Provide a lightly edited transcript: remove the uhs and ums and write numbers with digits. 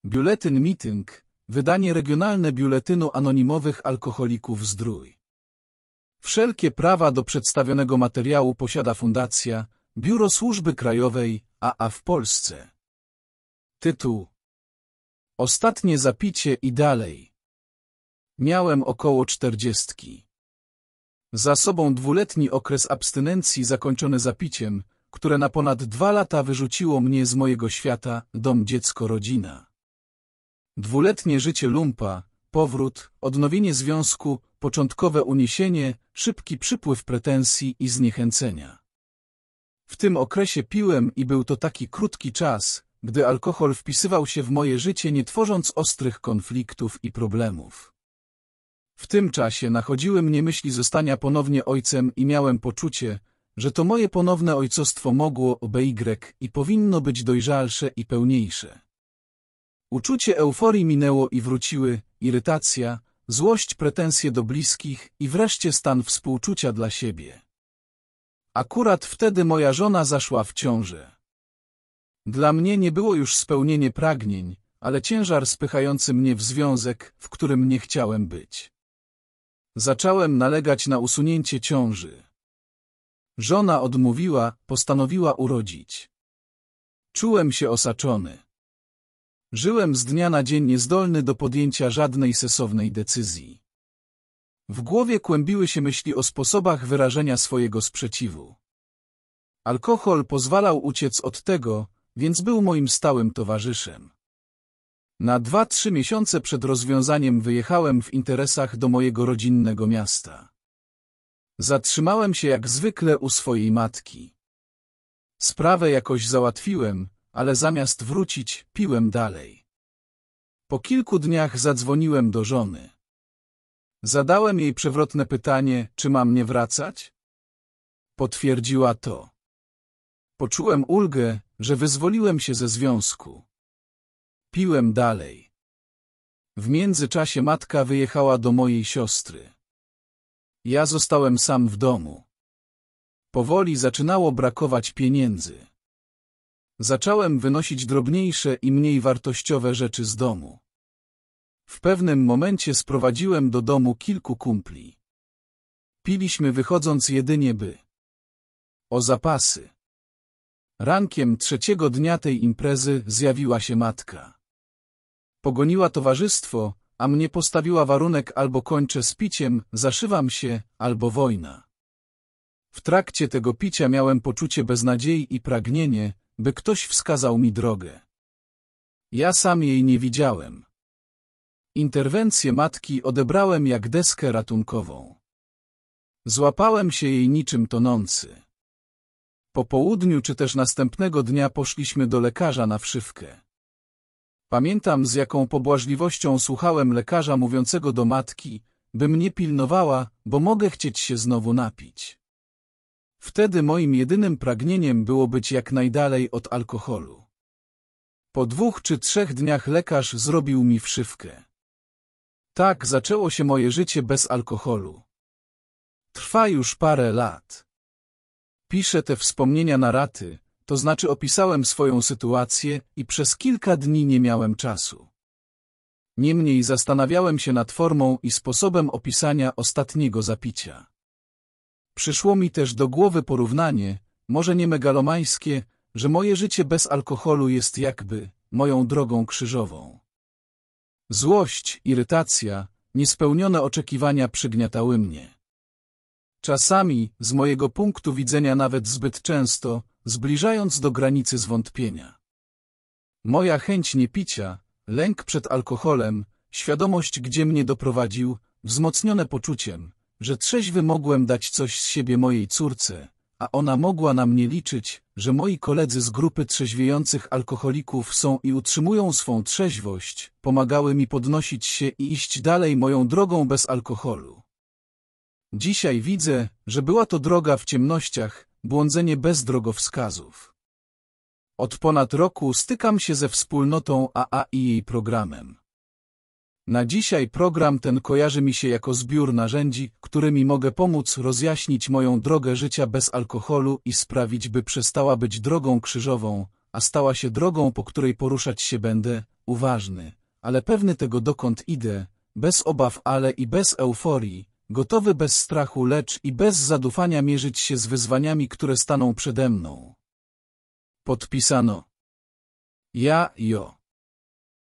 Biuletyn Meeting, wydanie regionalne Biuletynu Anonimowych Alkoholików Zdrój. Wszelkie prawa do przedstawionego materiału posiada Fundacja Biuro Służby Krajowej AA w Polsce. Tytuł: Ostatnie zapicie i dalej. Miałem około 40. Za sobą dwuletni okres abstynencji zakończony zapiciem, które na ponad 2 lata wyrzuciło mnie z mojego świata, dom, dziecko, rodzina. Dwuletnie życie lumpa, powrót, odnowienie związku, początkowe uniesienie, szybki przypływ pretensji i zniechęcenia. W tym okresie piłem i był to taki krótki czas, gdy alkohol wpisywał się w moje życie, nie tworząc ostrych konfliktów i problemów. W tym czasie nachodziły mnie myśli zostania ponownie ojcem i miałem poczucie, że to moje ponowne ojcostwo mogło być i powinno być dojrzalsze i pełniejsze. Uczucie euforii minęło i wróciły irytacja, złość, pretensje do bliskich i wreszcie stan współczucia dla siebie. Akurat wtedy moja żona zaszła w ciążę. Dla mnie nie było już spełnienie pragnień, ale ciężar spychający mnie w związek, w którym nie chciałem być. Zacząłem nalegać na usunięcie ciąży. Żona odmówiła, postanowiła urodzić. Czułem się osaczony. Żyłem z dnia na dzień niezdolny do podjęcia żadnej sensownej decyzji. W głowie kłębiły się myśli o sposobach wyrażenia swojego sprzeciwu. Alkohol pozwalał uciec od tego, więc był moim stałym towarzyszem. Na 2-3 miesiące przed rozwiązaniem wyjechałem w interesach do mojego rodzinnego miasta. Zatrzymałem się jak zwykle u swojej matki. Sprawę jakoś załatwiłem, ale zamiast wrócić, piłem dalej. Po kilku dniach zadzwoniłem do żony. Zadałem jej przewrotne pytanie, czy mam nie wracać? Potwierdziła to. Poczułem ulgę, że wyzwoliłem się ze związku. Piłem dalej. W międzyczasie matka wyjechała do mojej siostry. Ja zostałem sam w domu. Powoli zaczynało brakować pieniędzy. Zacząłem wynosić drobniejsze i mniej wartościowe rzeczy z domu. W pewnym momencie sprowadziłem do domu kilku kumpli. Piliśmy wychodząc jedynie o zapasy. Rankiem 3. dnia tej imprezy zjawiła się matka. Pogoniła towarzystwo, a mnie postawiła warunek: albo kończę z piciem, zaszywam się, albo wojna. W trakcie tego picia miałem poczucie beznadziei i pragnienie, by ktoś wskazał mi drogę. Ja sam jej nie widziałem. Interwencję matki odebrałem jak deskę ratunkową. Złapałem się jej niczym tonący. Po południu czy też następnego dnia poszliśmy do lekarza na wszywkę. Pamiętam, z jaką pobłażliwością słuchałem lekarza mówiącego do matki, by mnie pilnowała, bo mogę chcieć się znowu napić. Wtedy moim jedynym pragnieniem było być jak najdalej od alkoholu. Po 2 czy 3 dniach lekarz zrobił mi wszywkę. Tak zaczęło się moje życie bez alkoholu. Trwa już parę lat. Piszę te wspomnienia na raty, to znaczy opisałem swoją sytuację i przez kilka dni nie miałem czasu. Niemniej zastanawiałem się nad formą i sposobem opisania ostatniego zapicia. Przyszło mi też do głowy porównanie, może nie megalomańskie, że moje życie bez alkoholu jest jakby moją drogą krzyżową. Złość, irytacja, niespełnione oczekiwania przygniatały mnie. Czasami, z mojego punktu widzenia nawet zbyt często, zbliżając do granicy zwątpienia. Moja chęć niepicia, lęk przed alkoholem, świadomość, gdzie mnie doprowadził, wzmocnione poczuciem, że trzeźwy mogłem dać coś z siebie mojej córce, a ona mogła na mnie liczyć, że moi koledzy z grupy trzeźwiejących alkoholików są i utrzymują swą trzeźwość, pomagały mi podnosić się i iść dalej moją drogą bez alkoholu. Dzisiaj widzę, że była to droga w ciemnościach, błądzenie bez drogowskazów. Od ponad roku stykam się ze wspólnotą AA i jej programem. Na dzisiaj program ten kojarzy mi się jako zbiór narzędzi, którymi mogę pomóc rozjaśnić moją drogę życia bez alkoholu i sprawić, by przestała być drogą krzyżową, a stała się drogą, po której poruszać się będę, uważny, ale pewny tego, dokąd idę, bez obaw, ale i bez euforii, gotowy bez strachu, lecz i bez zadufania mierzyć się z wyzwaniami, które staną przede mną. Podpisano. Ja, Jo.